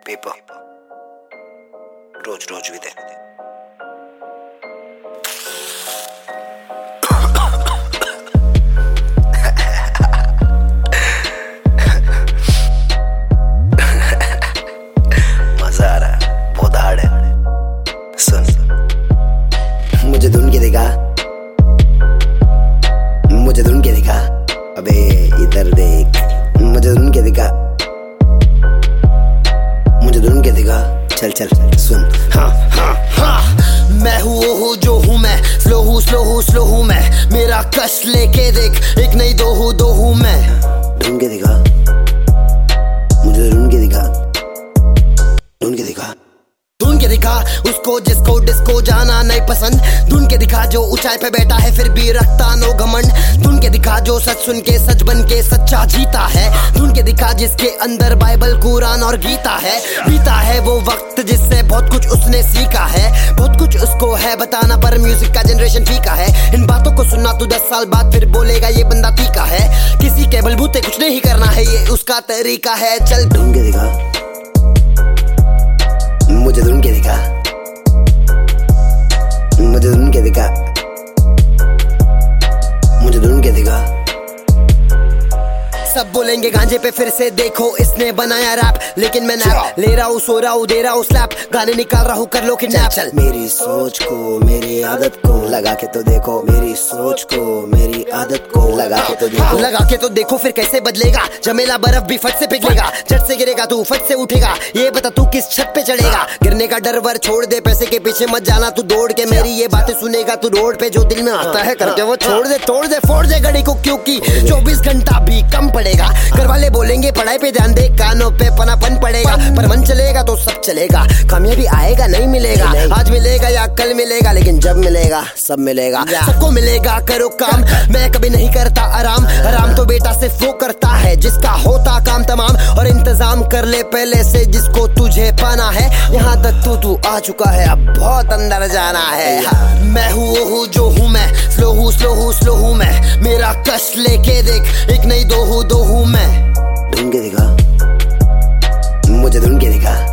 Paper रोज रोज भी दे। मजा आ रहा है, बहुत हार्ड है। सुन, मुझे ढूंढ के दिखा, मुझे ढूंढ के दिखा, अबे इधर देख, मुझे ढूंढ के दिखा, मुझे ढूंढ के दिखा, चल चल सुन। हाँ हाँ हाँ, मैं हूँ वो हूँ जो हूँ मैं, स्लो हूँ मैं, मेरा कष्ट लेके देख, एक नहीं दो हूँ मैं। ढूंढ के दिखा, मुझे ढूंढ के दिखा, ढूंढ के दिखा, ढूंढ के दिखा उसको जिसको डिस्को जाना नहीं पसंद। ढूंढ के दिखा जो ऊंचाई पे बैठा है फिर भी रखता नो घमंड। ढूंढ के दिखा जो सच सुन के सच बन के सच्चा जीता है। ढूंढ के दिखा जिसके अंदर बाइबल कुरान और गीता है। बीता है वो वक्त जिससे बहुत कुछ उसने सीखा है, बहुत कुछ उसको है बताना पर म्यूजिक का जनरेशन फीका है। इन बातों को सुनना तू 10 साल बाद फिर बोलेगा ये बंदा तीखा है। किसी के बलबूते कुछ नहीं करना है, ये उसका तरीका है। चल ढूंढ के दिखा, मुझे ढूंढ के दिखा, मुझे ढूंढ के दिखा, मुझे ढूंढ के दिखा। सब बोलेंगे गांजे पे फिर से देखो इसने बनाया रैप, लेकिन मैं नैप ले रहा हूँ, सो रहा हूँ, दे रहा हूँ स्लैप, गाने निकाल रहा हूँ, कर लो किडनैप। चल मेरी सोच को मेरी आदत को लगा के तो देखो, मेरी सोच को मेरी आदत को लगा के तो देखो, लगा के तो देखो फिर कैसे बदलेगा। जमेला बर्फ भी फट से पिघलेगा, झट से गिरेगा तू फट से उठेगा। ये बता तू किस छत पे चढ़ेगा, गिरने का डर वर छोड़ दे, पैसे के पीछे मत जाना तू दौड़ के। मेरी ये बातें सुनेगा तू रोड पे, जो दिल में आता है करके वो छोड़ दे, तोड़ दे, फोड़ दे घड़ी को, क्योंकि 24 घंटा भी कम पड़ेगा। घर वाले बोलेंगे पढ़ाई पे ध्यान दे, कानों पे पनापन पड़ेगा, पर मन चलेगा तो सब चलेगा। कामयाबी आएगा नहीं मिलेगा, आज मिलेगा या कल मिलेगा, लेकिन जब मिलेगा सब मिलेगा। सबको मिलेगा करो काम, मैं कभी नहीं करता आराम। आराम तो बेटा सिर्फ वो करता है जिसका होता काम तमाम। और इंतजाम कर ले पहले से जिसको तुझे पाना है। यहाँ तक तू आ चुका है, अब बहुत अंदर जाना है। मैं हूँ वो हूँ जो हूँ मैं, स्लो हूँ मैं, मेरा कष्ट लेके देख, एक नहीं दो हूँ मैं। ढूंढ के दिखा, मुझे ढूंढ के दिखा,